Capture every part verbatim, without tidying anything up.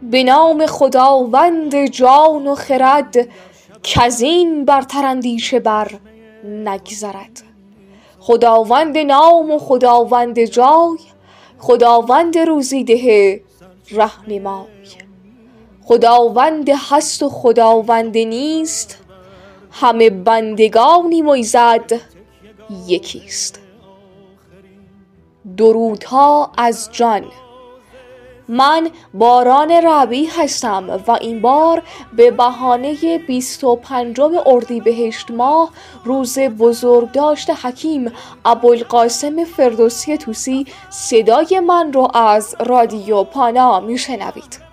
به نام خداوند جان و خرد، کزین برتر اندیشه بر نگذرد. خداوند نام و خداوند جای، خداوند روزی ده رهنمای. خداوند هست و خداوند نیست، همه بندگانیم و ایزد یکیست. درودها از جان. من باران ربیع هستم و این بار به بهانه بیست و پنجم اردیبهشت ماه، روز بزرگداشت حکیم ابوالقاسم فردوسی طوسی، صدای من رو از رادیو پانا میشنوید.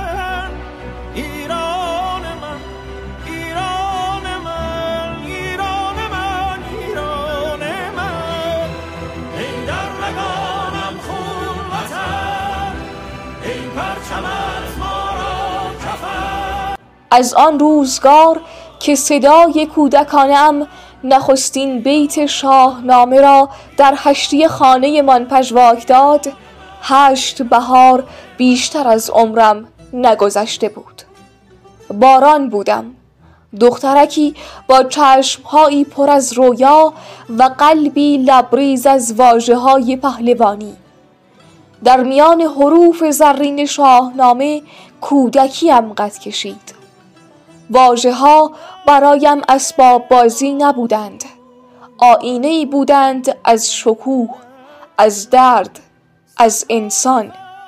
از آن روزگار که صدای کودکانم نخستین بیت شاهنامه را در هشتی خانه من پژواک داد، هشت بهار بیشتر از عمرم نگذشته بود. باران بودم، دخترکی با چشمهایی پر از رویا و قلبی لبریز از واژه‌های پهلوانی. در میان حروف زرین شاهنامه کودکیم قد کشید. واژه‌ها برایم اسباب بازی نبودند، آینه‌ای بودند از شکوه، از درد، از انسان.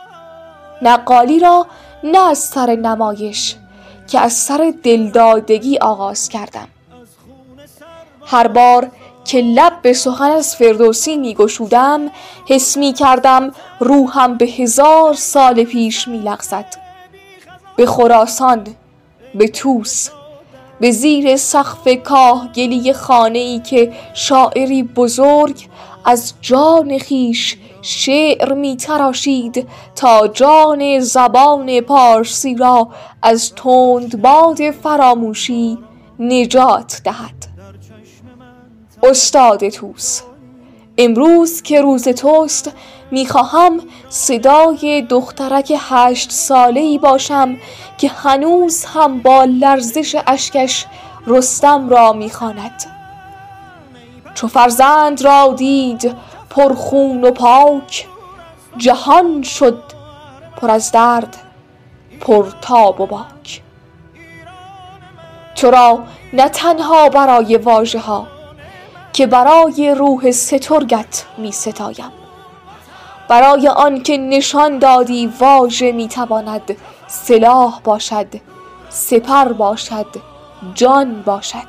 نقالی را نه از سر نمایش که از سر دلدادگی آغاز کردم. هر بار که لب به سخن از فردوسی می گشودم، حس می کردم روحم به هزار سال پیش می لغزد. به خراسان، به طوس، به زیر سقف کاهگلی خانه‌ای که شاعری بزرگ از جان خیش شعر می تراشید تا جان زبان پارسی را از تندباد فراموشی نجات دهد. استاد طوس، امروز که روز توست میخواهم صدای دخترک هشت ساله‌ای باشم که هنوز هم با لرزش اشکش رستم را میخواند. چو فرزند را دید پرخون و پاک، جهان شد پر از درد پرتاب و باک. تو را نه تنها برای واژه ها که برای روح سترگت می ستایم، برای آن که نشان دادی واژه می تواند سلاح باشد، سپر باشد، جان باشد.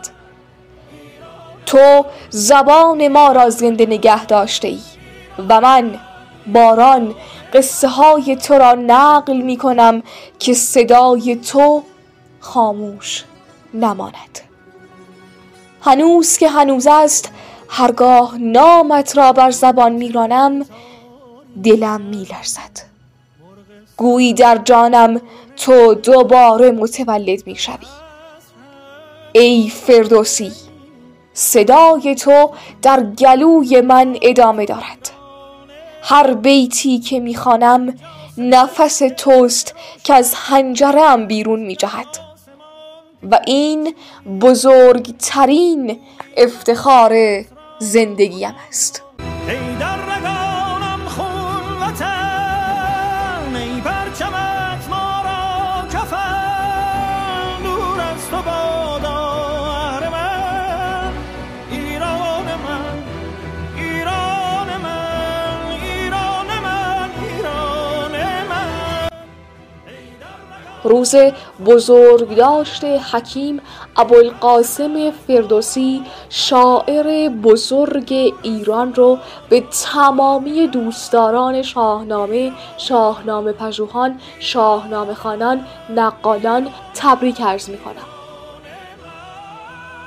تو زبان ما را زنده نگه داشته ای و من باران قصه های تو را نقل می کنم که صدای تو خاموش نماند. هنوز که هنوز است، هرگاه نامت را بر زبان میرانم دلم میلرزد. گویی در جانم تو دوباره متولد میشوی. ای فردوسی، صدای تو در گلوی من ادامه دارد. هر بیتی که میخوانم نفس توست که از حنجره‌ام بیرون میجهد و این بزرگترین افتخار زندگیم است. ای در رگانم خون وطن، ای پرچمت ما را کفن، دور از تو بادا اهرمن، ایران من، ایران من، ایران من، ایران من. روز بزرگداشت حکیم ابوالقاسم فردوسی، شاعر بزرگ ایران، رو به تمامی دوستداران شاهنامه، شاهنامه پژوهان، شاهنامه خوانان، نقالان تبریک عرض می‌کنم.